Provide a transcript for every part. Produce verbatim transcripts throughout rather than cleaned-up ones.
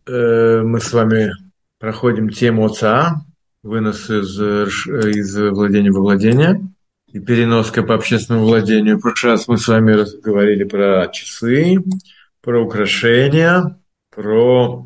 Э, Мы с вами проходим тему ОЦА, вынос из, э, ш- из владения во владение и переноска по общественному владению. В прошлый раз мы с вами раз- говорили про часы, про украшения, про,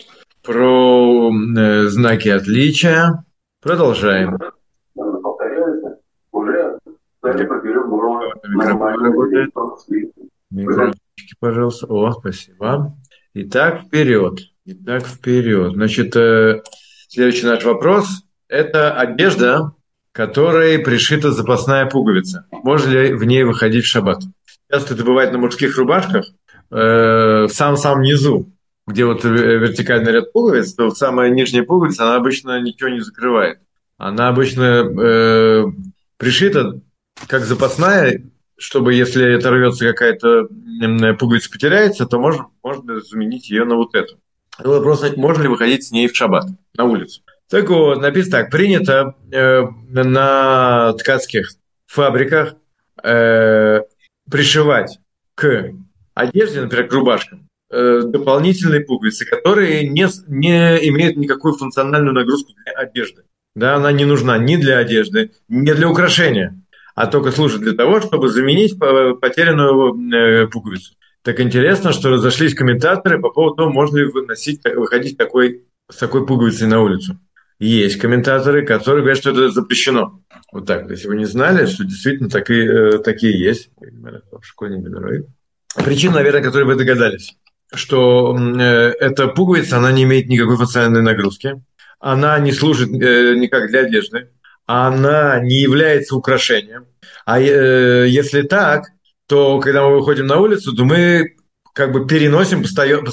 про э, знаки отличия. Продолжаем. Повторяется, уже Где стали поперек горла микрофон нормально работает? греет тот свет. Микрофончики, пожалуйста. О, спасибо. Итак, вперед. Итак, вперед. Значит, э, следующий наш вопрос – это одежда, которой пришита запасная пуговица. Можно ли в ней выходить в шаббат? Часто это бывает на мужских рубашках, э, в самом-самом низу, где вот э, вертикальный ряд пуговиц, то самая нижняя пуговица, она обычно ничего не закрывает. Она обычно э, пришита как запасная, чтобы если оторвется какая-то м, пуговица, потеряется, то можно, можно заменить ее на вот эту. Вопрос, можно ли выходить с ней в шаббат на улицу. Так вот, написано так, принято э, на ткацких фабриках э, пришивать к одежде, например, к рубашкам, э, дополнительные пуговицы, которые не, не имеют никакую функциональную нагрузку для одежды. Да, она не нужна ни для одежды, ни для украшения, а только служит для того, чтобы заменить потерянную э, пуговицу. Так интересно, что разошлись комментаторы по поводу того, можно ли выносить, выходить такой, с такой пуговицей на улицу. Есть комментаторы, которые говорят, что это запрещено. Вот так. Если вы не знали, что действительно такие, такие есть. Школьник герой. Причина, наверное, которой вы догадались, что э, эта пуговица, она не имеет никакой функциональной нагрузки, она не служит э, никак для одежды, она не является украшением. А э, если так, то когда мы выходим на улицу, то мы как бы переносим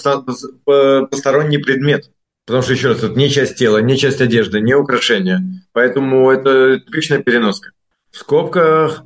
посторонний предмет. Потому что, еще раз, это не часть тела, не часть одежды, не украшение. Поэтому это типичная переноска. В скобках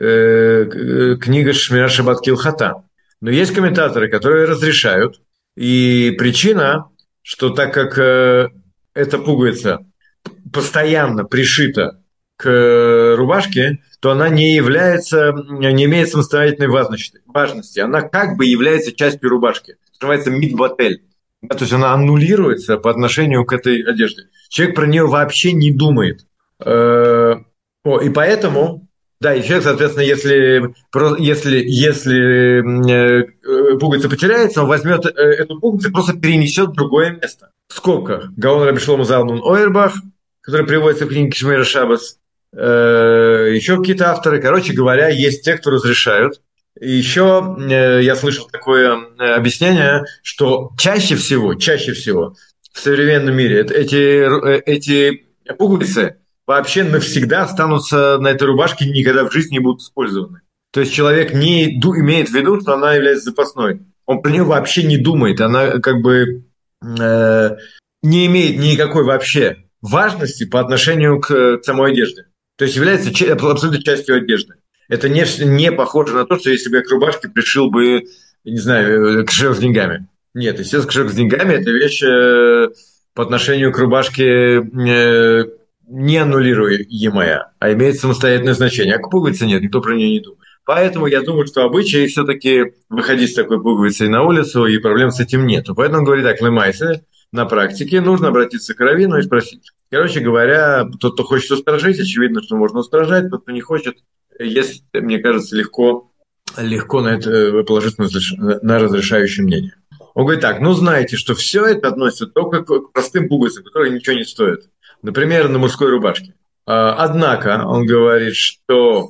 э, книга Шмира Шаббат Килхата. Но есть комментаторы, которые разрешают. И причина, что так как э, эта пуговица постоянно пришита к рубашке, то она не является, не имеет самостоятельной важности. Она как бы является частью рубашки. Называется мидбатель. Да, то есть она аннулируется по отношению к этой одежде. Человек про нее вообще не думает. Э, о, и поэтому, да, и человек, соответственно, если, если, если э, пуговица потеряется, он возьмет э, эту пуговицу и просто перенесет в другое место. В скобках. Гаон Раби Шломо Залман Ойербах, который приводится в книге Шмира Шабас, э, еще какие-то авторы. Короче говоря, есть те, кто разрешают. И еще э, я слышал такое э, объяснение, что чаще всего, чаще всего в современном мире эти, э, эти пуговицы вообще навсегда останутся на этой рубашке и никогда в жизни не будут использованы. То есть человек не ду- имеет в виду, что она является запасной. Он про нее вообще не думает. Она как бы э, не имеет никакой вообще важности по отношению к, к самой одежде. То есть является абсолютно частью одежды. Это не, не похоже на то, что если бы я к рубашке пришил бы, не знаю, кошелек с деньгами. Нет, естественно, кошелек с деньгами – это вещь э, по отношению к рубашке э, не аннулируемая, а имеет самостоятельное значение. А к пуговице нет, никто про нее не думает. Поэтому я думаю, что обычай все-таки выходить с такой пуговицей на улицу, и проблем с этим нет. Поэтому он говорит так, лемайсе, на практике нужно обратиться к раввину и спросить. Короче говоря, тот, кто хочет устражить, очевидно, что можно устражать, тот, кто не хочет, есть, мне кажется, легко, легко на это положиться на разрешающее мнение. Он говорит так, ну знаете, что все это относится только к простым пуговицам, которые ничего не стоят. Например, на мужской рубашке. Однако, он говорит, что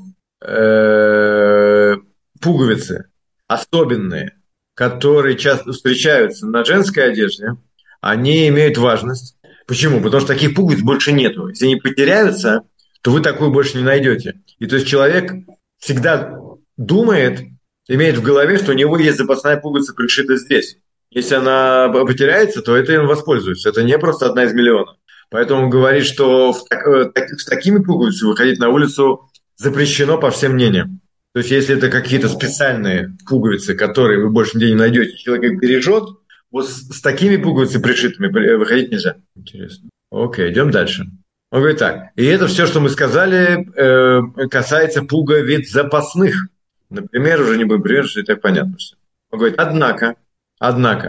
э, пуговицы особенные, которые часто встречаются на женской одежде, они имеют важность. Почему? Потому что таких пуговиц больше нету. Если они потеряются, то вы такую больше не найдете. И то есть человек всегда думает, имеет в голове, что у него есть запасная пуговица пришита здесь. Если она потеряется, то это им воспользуется. Это не просто одна из миллионов. Поэтому он говорит, что в так, с такими пуговицами выходить на улицу запрещено по всем мнениям. То есть если это какие-то специальные пуговицы, которые вы больше нигде не найдете, человек их бережет, вот с, с такими пуговицами пришитыми выходить нельзя. Интересно. Окей, идем дальше. Он говорит так. И это все, что мы сказали, э, касается пуговиц запасных. Например, уже не будем пример, что и так понятно все. Он говорит, однако, однако,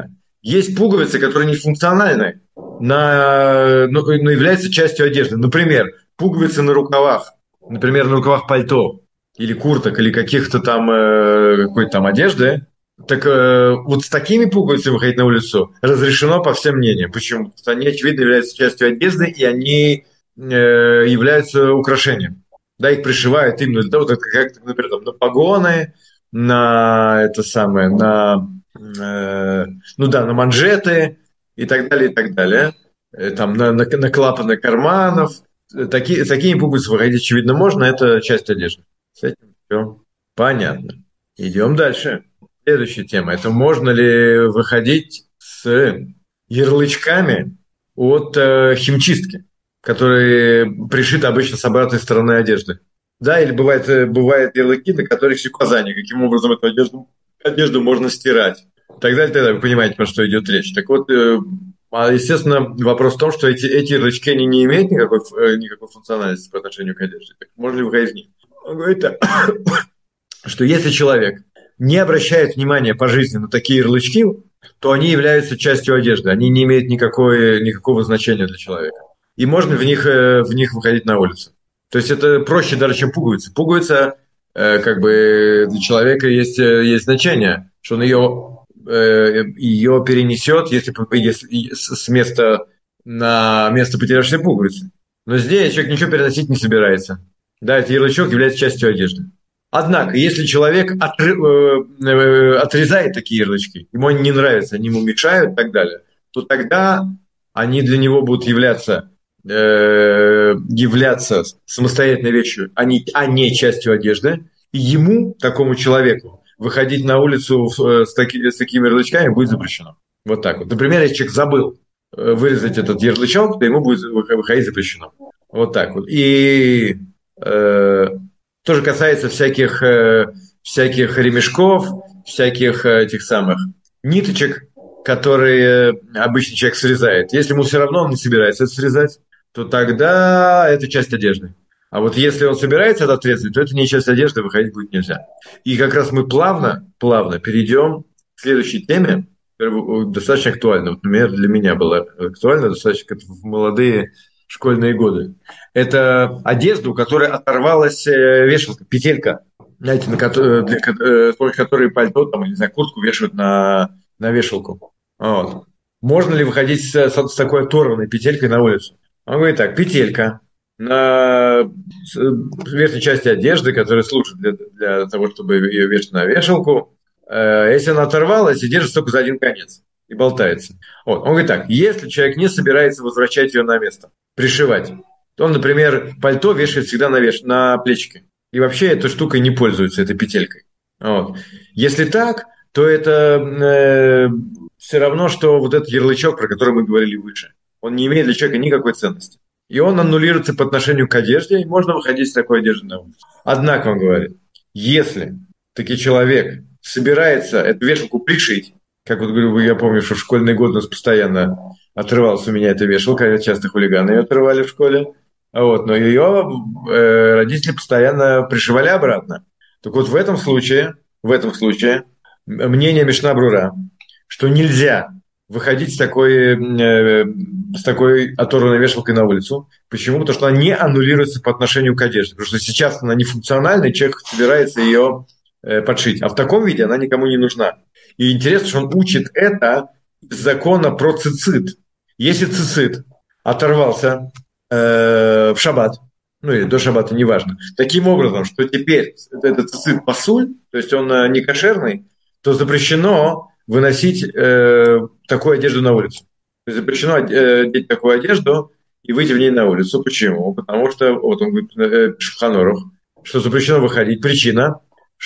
Есть пуговицы, которые не функциональны, на, но, но являются частью одежды. Например, пуговицы на рукавах, например, на рукавах пальто или курток, или каких-то там э, какой-то там одежды. Так э, вот с такими пуговицами выходить на улицу разрешено по всем мнениям. Почему? Потому что они, очевидно, являются частью одежды, и они э, являются украшением. Да, их пришивают именно для того, как, например, там, на погоны, на это самое, на, э, ну да, на манжеты и так далее, и так далее. Э, Там на, на, на клапаны карманов. Такие, такими пуговицами выходить, очевидно, можно, это часть одежды. С этим все понятно. Идем дальше. Следующая тема. Это можно ли выходить с ярлычками от э, химчистки, которые пришиты обычно с обратной стороны одежды. Да, или бывает, э, бывают ярлыки, на которых есть указания, каким образом эту одежду, одежду можно стирать. Так далее, тогда вы понимаете, про что идет речь. Так вот, э, а, естественно, вопрос в том, что эти, эти ярлычки они не имеют никакой, э, никакой функциональности по отношению к одежде. Так можно ли выходить в них? Он говорит так, что если человек не обращает внимания по жизни на такие ярлычки, то они являются частью одежды, они не имеют никакой, никакого значения для человека. И можно в них, э, в них выходить на улицу. То есть это проще даже, чем пуговица. Пуговица, э, как бы для человека есть, э, есть значение, что он ее, э, ее перенесет, если, если с места на место потерявшей пуговицы. Но здесь человек ничего переносить не собирается. Да, этот ярлычок является частью одежды. Однако, если человек отры, э, э, отрезает такие ярлычки, ему они не нравятся, они ему мешают и так далее, то тогда они для него будут являться, э, являться самостоятельной вещью, а не, а не частью одежды. И ему, такому человеку, выходить на улицу э, с, таки, с такими ярлычками будет запрещено. Вот так вот. Например, если человек забыл э, вырезать этот ярлычок, то ему будет выходить запрещено. Вот так вот. И э, тоже касается всяких, э, всяких ремешков, всяких э, этих самых ниточек, которые обычный человек срезает. Если ему все равно он не собирается это срезать, то тогда это часть одежды. А вот если он собирается это отрезать, то это не часть одежды, выходить будет нельзя. И как раз мы плавно, плавно перейдем к следующей теме, которая достаточно актуальна. Вот, например, для меня была актуальна достаточно в молодые школьные годы. Это одежда, у которой оторвалась вешалка, петелька, знаете, на которой, для, с помощью которой пальто, там, не знаю, куртку вешают на, на вешалку. Вот. Можно ли выходить с, с, с такой оторванной петелькой на улицу? Он говорит так, петелька на верхней части одежды, которая служит для, для того, чтобы ее вешать на вешалку. Если она оторвалась, и держится только за один конец и болтается. Вот. Он говорит так, если человек не собирается возвращать ее на место, пришивать, то он, например, пальто вешает всегда на, веш... на плечики. И вообще этой штукой не пользуется, этой петелькой. Вот. Если так, то это э, все равно, что вот этот ярлычок, про который мы говорили выше, он не имеет для человека никакой ценности. И он аннулируется по отношению к одежде, и можно выходить с такой одеждой на улицу. Однако, он говорит, если таки человек собирается эту вешалку пришить, как вот говорю, я помню, что в школьные годы у нас постоянно отрывалась у меня эта вешалка, часто хулиганы ее отрывали в школе, вот, но ее э, родители постоянно пришивали обратно. Так вот в этом случае, в этом случае мнение Мишна Брура, что нельзя выходить с такой, э, с такой оторванной вешалкой на улицу. Почему? Потому что она не аннулируется по отношению к одежде. Потому что сейчас она нефункциональна, и человек собирается ее э, подшить. А в таком виде она никому не нужна. И интересно, что он учит это из закона про цицит. Если цицит оторвался э, в шаббат, ну или до шаббата, неважно, таким образом, что теперь этот цицит пасуль, то есть он не кошерный, то запрещено выносить э, такую одежду на улицу. То есть запрещено э, одеть такую одежду и выйти в ней на улицу. Почему? Потому что, вот он говорит э, в Ханорух, что запрещено выходить. Причина,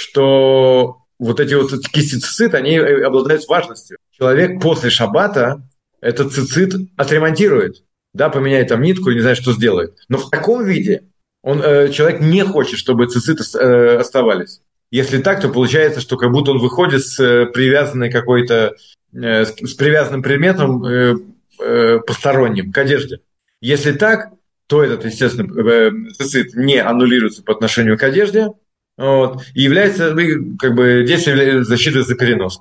что вот эти вот кисти цицит, они обладают важностью. Человек после шаббата этот цицит отремонтирует, да, поменяет там нитку, не знаю, что сделает. Но в таком виде он, э, человек не хочет, чтобы цициты э, оставались. Если так, то получается, что как будто он выходит с привязанной какой-то, э, с привязанным предметом э, э, посторонним к одежде. Если так, то этот, естественно, э, цицит не аннулируется по отношению к одежде, вот, и является, как бы, действием защиты за переноску.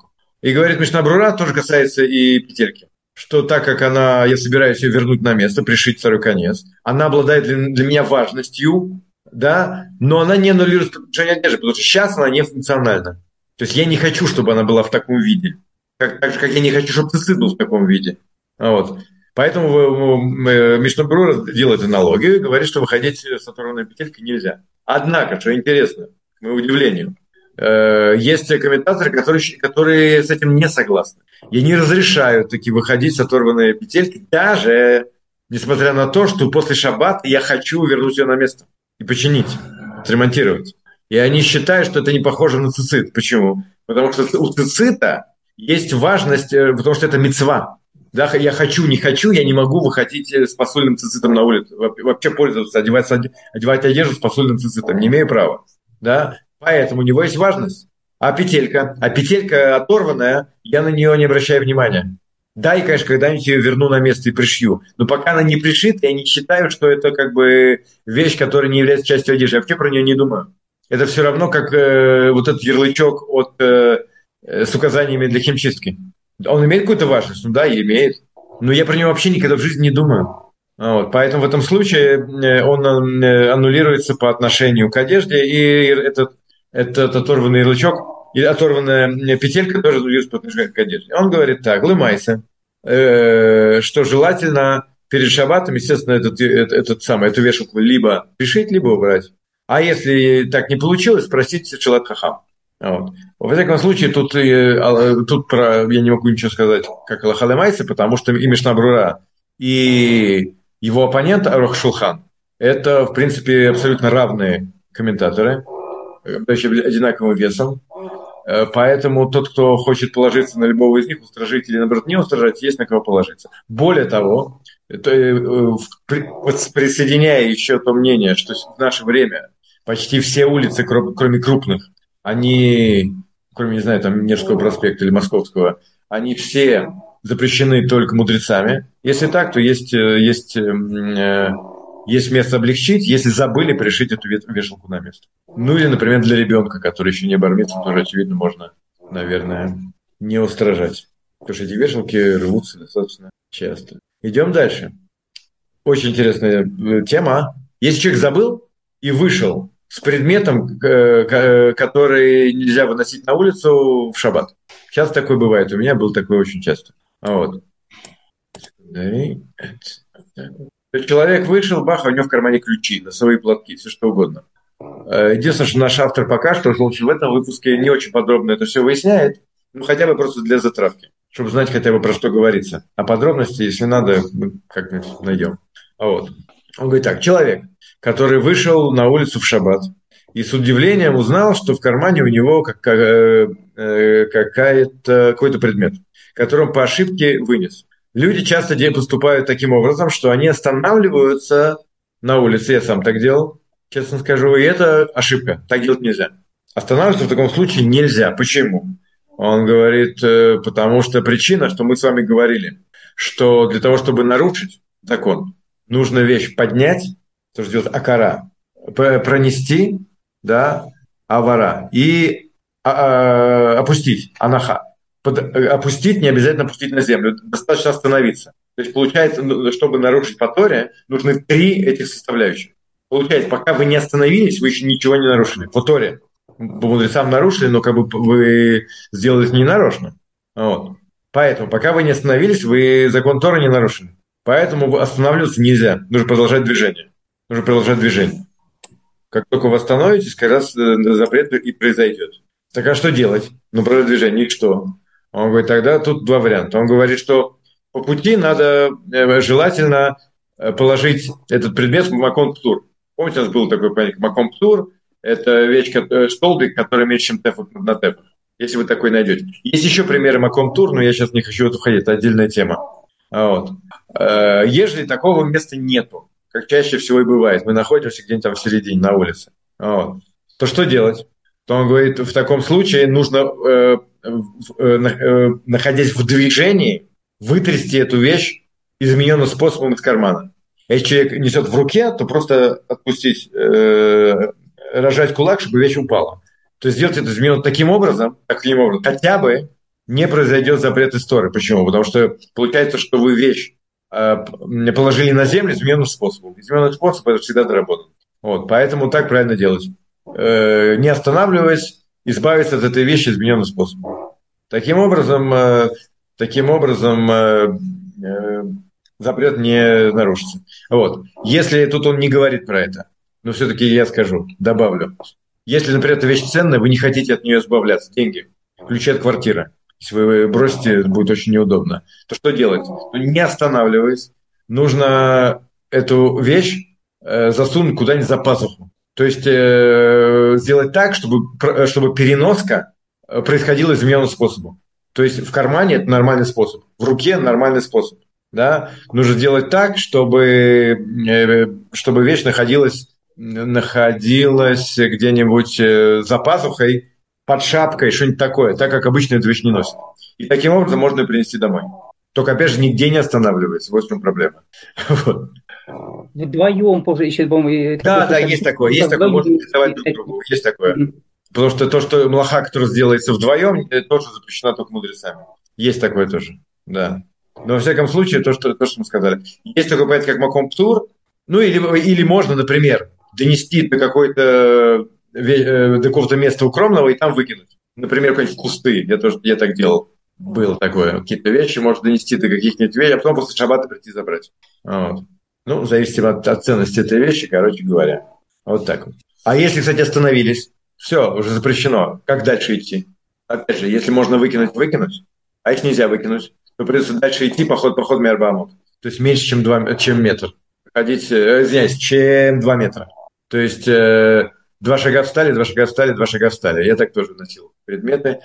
И говорит Мишна Брура, тоже касается и петельки, что так как она, я собираюсь ее вернуть на место, пришить второй конец, она обладает для, для меня важностью, да, но она не аннулирует предложение одежды, потому что сейчас она не функциональна. То есть я не хочу, чтобы она была в таком виде. Как, так же, как я не хочу, чтобы цицит был в таком виде. Вот. Поэтому Мишна Брура делает аналогию и говорит, что выходить с оторванной петелькой нельзя. Однако, что интересно, к моему удивлению, есть комментаторы, которые, которые с этим не согласны. И не разрешают таки выходить с оторванной петельки, даже несмотря на то, что после шаббата я хочу вернуть ее на место и починить, отремонтировать. И они считают, что это не похоже на цицит. Почему? Потому что у цицита есть важность, потому что это мицва. Да, я хочу, не хочу, я не могу выходить с посульным цицитом на улицу. Вообще пользоваться, одевать, одевать одежду с посульным цицитом. Не имею права. Да? Поэтому у него есть важность. А петелька? А петелька оторванная, я на нее не обращаю внимания. Да, и, конечно, когда-нибудь ее верну на место и пришью. Но пока она не пришита, я не считаю, что это как бы вещь, которая не является частью одежды. Я вообще про нее не думаю. Это все равно, как э, вот этот ярлычок от, э, с указаниями для химчистки. Он имеет какую-то важность? Ну да, и имеет. Но я про него вообще никогда в жизни не думаю. Вот. Поэтому в этом случае он аннулируется по отношению к одежде, и этот, этот оторванный ярлычок, и оторванная петелька тоже аннулируется по отношению к одежде. Он говорит так, лымайся, э, что желательно перед шаббатом, естественно, этот, этот, этот самый, эту вешалку либо пришить, либо убрать. А если так не получилось, спросить Шелат Хахам. Вот. Во всяком случае, тут, тут про, я не могу ничего сказать, как Алаха лемайса, потому что и Мишна Брура, и его оппонент Арух Шулхан – это, в принципе, абсолютно равные комментаторы, одинаковым весом. Поэтому тот, кто хочет положиться на любого из них, устражить или, наоборот, не устражать, есть на кого положиться. Более того, присоединяя еще то мнение, что в наше время почти все улицы, кроме крупных, они, кроме, не знаю, там Невского проспекта или Московского, они все запрещены только мудрецами. Если так, то есть, есть, есть место облегчить, если забыли пришить эту вешалку на место. Ну или, например, для ребенка, который еще не бар мицва, тоже, очевидно, можно, наверное, не устражать. Потому что эти вешалки рвутся достаточно часто. Идем дальше. Очень интересная тема. Если человек забыл и вышел с предметом, который нельзя выносить на улицу в шаббат. Сейчас такое бывает. У меня было такое очень часто. Вот. Человек вышел, бах, а у него в кармане ключи, носовые платки, все что угодно. Единственное, что наш автор пока что в этом выпуске не очень подробно это все выясняет, ну хотя бы просто для затравки, чтобы знать хотя бы про что говорится. А подробности, если надо, мы как-нибудь найдем. Вот. Он говорит так, человек, который вышел на улицу в шаббат и с удивлением узнал, что в кармане у него какая-то, какой-то предмет, который он по ошибке вынес. Люди часто поступают таким образом, что они останавливаются на улице, я сам так делал, честно скажу, и это ошибка, так делать нельзя. Останавливаться в таком случае нельзя. Почему? Он говорит, потому что причина, что мы с вами говорили, что для того, чтобы нарушить закон, нужно вещь поднять, то, что делать акара, пронести, да, авара, и а, а, опустить, анаха. Под, опустить, не обязательно опустить на землю, достаточно остановиться. То есть, получается, чтобы нарушить по Торе, нужны три этих составляющих. Получается, пока вы не остановились, вы еще ничего не нарушили. По Торе. По мудрецам нарушили, но как бы вы сделали это ненарочно. Вот. Поэтому, пока вы не остановились, вы закон Торы не нарушили. Поэтому останавливаться нельзя. Нужно продолжать движение. Нужно продолжать движение. Как только вы остановитесь, как раз запрет и произойдет. Так а что делать? Ну, продолжать движение. И что? Он говорит, тогда тут два варианта. Он говорит, что по пути надо желательно положить этот предмет в маком птур. Помните, у нас был такой понятие маком птур? Это вещь, столбик, который меньше, чем тефах на тефах. Если вы такой найдете. Есть еще примеры маком птур, но я сейчас не хочу в это входить. Это отдельная тема. Вот. Если такого места нету, как чаще всего и бывает, мы находимся где-нибудь там в середине, на улице, вот, то что делать? То он говорит, в таком случае нужно, э, э, находясь в движении, вытрясти эту вещь измененным способом из кармана. Если человек несет в руке, то просто отпустить, э, рожать кулак, чтобы вещь упала. То есть сделать это измененно таким образом, таким образом, хотя бы не произойдет запрет истории. Почему? Потому что получается, что вы вещь э, положили на землю измененным способом. Измененный способ – это всегда доработан. Вот, поэтому так правильно делать. Э, не останавливаясь, избавиться от этой вещи измененным способом. Таким образом, э, таким образом э, э, запрет не нарушится. Вот. Если тут он не говорит про это, но все-таки я скажу, добавлю. Если, например, эта вещь ценная, вы не хотите от нее избавляться, деньги, ключи от квартиры, если вы бросите, будет очень неудобно, то что делать? Ну, не останавливаясь, нужно эту вещь э, засунуть куда-нибудь за пазуху. То есть э, сделать так, чтобы, чтобы переноска происходило измененным способом. То есть в кармане это нормальный способ, в руке нормальный способ. Да? Нужно делать так, чтобы, чтобы вещь находилась, находилась где-нибудь за пазухой, под шапкой, что-нибудь такое, так как обычно эту вещь не носят. И таким образом можно ее принести домой. Только, опять же, нигде не останавливается. Вот в чем проблема. Вот. Вдвоем, еще, по-моему, да, да, есть такое. Есть такое, можно рисовать друг другу. Есть такое. Mm-hmm. Потому что то, что млаха, которая сделается вдвоем, это тоже запрещено только мудрецами. Есть такое тоже, да. Но, во всяком случае, то, что, то, что мы сказали. Есть такое понятие, как маком птур. Ну, или, или можно, например, донести до какой-то, до какого-то места укромного и там выкинуть. Например, какие-нибудь кусты. Я тоже я так делал. Было такое. Какие-то вещи можно донести до каких-нибудь вещей, а потом после шаббата прийти забрать. Вот. Ну, зависит от, от ценности этой вещи, короче говоря. Вот так вот. А если, кстати, остановились, все, уже запрещено. Как дальше идти? Опять же, если можно выкинуть, выкинуть. А если нельзя выкинуть, то придется дальше идти поход, поход Мербамут. То есть меньше, чем, два, чем метр. Ходить, э, извиняюсь, чем два метра. То есть э, два шага встали, два шага встали, два шага встали. Я так тоже носил предметы.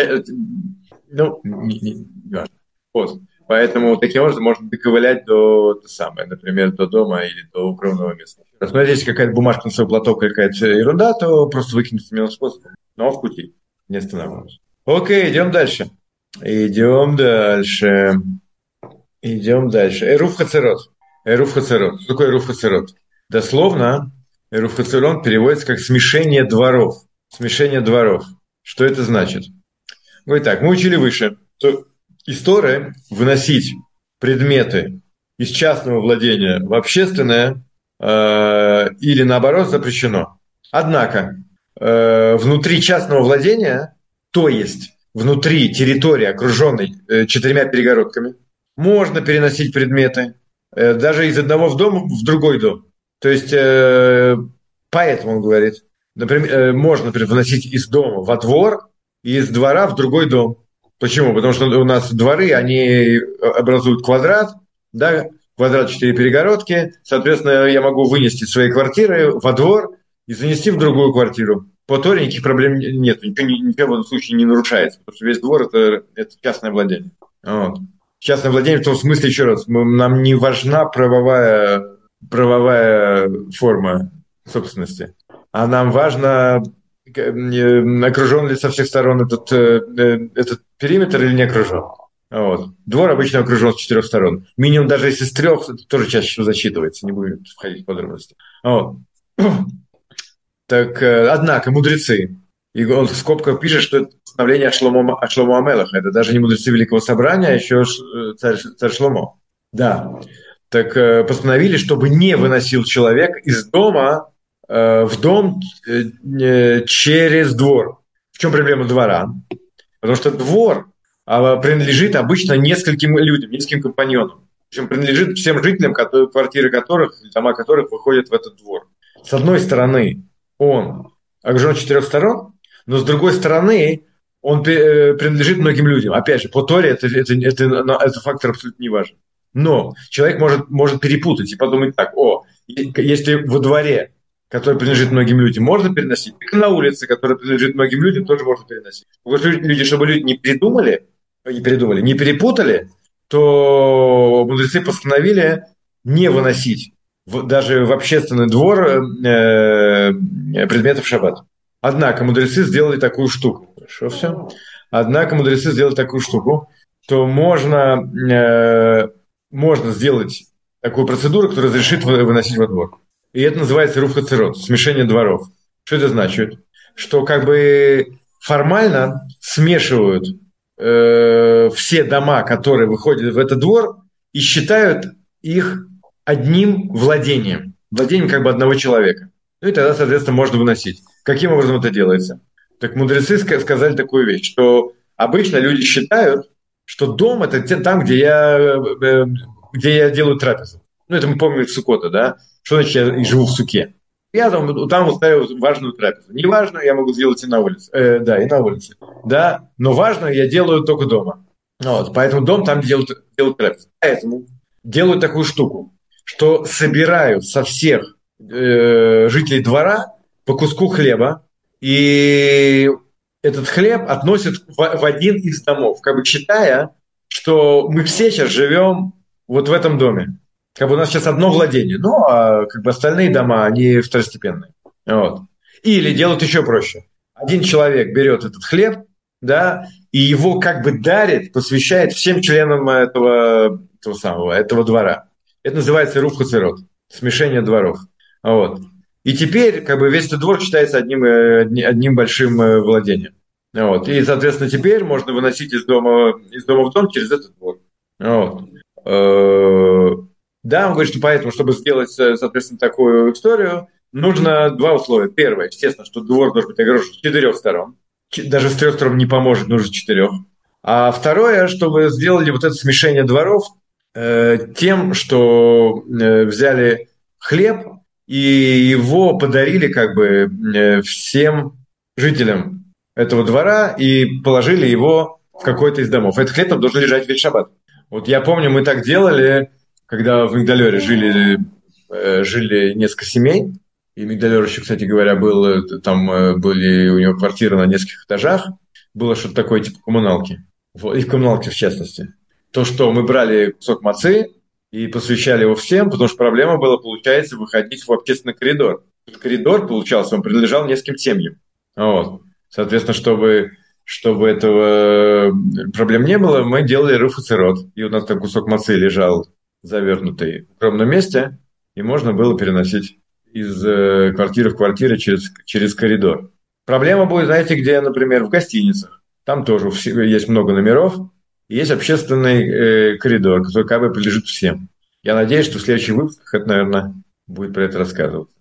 Ну, не, не, не важно. Вот. Поэтому таким образом можно доковылять до, до самое, например, до дома или до укромного места. Но если какая-то бумажка на свой платок или какая-то ерунда, то просто выкинуть смелым способом. Но в пути, не останавливаться. Окей, идем дальше. Идем дальше. Идем дальше. Эруф Хацерот. Эруф Хацерот. Что такое Эруф Хацерот? Дословно, Эруф Хацерот переводится как смешение дворов. Смешение дворов. Что это значит? Ну, итак, мы учили выше, что из Торы выносить предметы из частного владения в общественное э, или наоборот запрещено. Однако э, внутри частного владения, то есть внутри территории, окруженной э, четырьмя перегородками, можно переносить предметы э, даже из одного в дом в другой дом. То есть э, поэтому он говорит, например, э, можно, например, выносить из дома во двор и из двора в другой дом. Почему? Потому что у нас дворы, они образуют квадрат, да, квадрат четыре перегородки, соответственно, я могу вынести из своей квартиры во двор и занести в другую квартиру. По Торе никаких проблем нет, ничего, ничего в этом случае не нарушается, потому что весь двор это, – это частное владение. Вот. Частное владение в том смысле, еще раз, нам не важна правовая, правовая форма собственности, а нам важно, окружен ли со всех сторон этот, этот периметр или не окружен. Вот. Двор обычно окружен с четырех сторон. Минимум даже если с трех, это тоже чаще всего засчитывается, не будем входить в подробности. Вот. Так, однако, мудрецы, и он в скобках пишет, что это постановление от Шломо, от Шломо Амелаха, это даже не мудрецы Великого Собрания, а еще царь, царь Шломо. Да. Так постановили, чтобы не выносил человек из дома в дом через двор. В чем проблема двора? Потому что двор принадлежит обычно нескольким людям, нескольким компаньонам. Причем принадлежит всем жителям, которые, квартиры которых, дома которых выходят в этот двор. С одной стороны, он окружен с четырех сторон, но с другой стороны, он принадлежит многим людям. Опять же, по Торе это, это, это, это фактор абсолютно не важен. Но человек может, может перепутать и подумать так: о, если во дворе, который принадлежит многим людям, можно переносить, так и на улице, которая принадлежит многим людям, тоже можно переносить. Потому что люди, чтобы люди не придумали, не передумали, не перепутали, то мудрецы постановили не выносить в, даже в общественный двор э, предметов шаббат. Однако мудрецы сделали такую штуку. Хорошо, все. Однако мудрецы сделали такую штуку, что можно, э, можно сделать такую процедуру, которая разрешит выносить во двор. И это называется руф хацерот, смешение дворов. Что это значит? Что как бы формально смешивают э, все дома, которые выходят в этот двор, и считают их одним владением. Владением как бы одного человека. Ну и тогда, соответственно, можно выносить. Каким образом это делается? Так мудрецы сказали такую вещь, что обычно люди считают, что дом – это там, где я, э, где я делаю трапезу. Ну, это мы помним из Суккота, да? Что значит я живу в суке? Я там, там устраиваю важную трапезу. Не важную я могу сделать и на улице. Э, да, и на улице. Да, но важную я делаю только дома. Вот, поэтому дом там делают, делают трапезу. Поэтому делают такую штуку, что собирают со всех э, жителей двора по куску хлеба, и этот хлеб относят в, в один из домов, как бы считая, что мы все сейчас живем вот в этом доме. Как бы у нас сейчас одно владение, ну, а как бы остальные дома, они второстепенные. Вот. Или делают еще проще. Один человек берет этот хлеб, да, и его как бы дарит, посвящает всем членам этого, этого самого, этого двора. Это называется руф хацерот, смешение дворов. Вот. И теперь как бы весь этот двор считается одним, одним большим владением. Вот. И, соответственно, теперь можно выносить из дома, из дома в дом через этот двор. Вот. Да, он говорит, что поэтому, чтобы сделать, соответственно, такую историю, нужно два условия. Первое, естественно, что двор должен быть огорожен с четырех сторон. Даже с трех сторон не поможет, нужно четырех. А второе, чтобы сделали вот это смешение дворов э, тем, что э, взяли хлеб и его подарили как бы э, всем жителям этого двора и положили его в какой-то из домов. Этот хлеб там должен лежать весь шаббат. Вот я помню, мы так делали, когда в Мигдалёре жили, э, жили несколько семей. И Мигдалёр еще, кстати говоря, был, там были у него квартиры на нескольких этажах. Было что-то такое типа коммуналки. Вот, и в коммуналке в частности. То, что мы брали кусок мацы и посвящали его всем, потому что проблема была, получается, выходить в общественный коридор. Этот коридор, получался, он принадлежал нескольким семьям. Вот. Соответственно, чтобы, чтобы этого проблем не было, мы делали руф хацерот. И у нас там кусок мацы лежал завернутый в укромном месте, и можно было переносить из э, квартиры в квартиру через, через коридор. Проблема будет, знаете, где, например, в гостиницах. Там тоже есть много номеров, и есть общественный э, коридор, который как бы принадлежит всем. Я надеюсь, что в следующих выпусках это, наверное, будет про это рассказываться.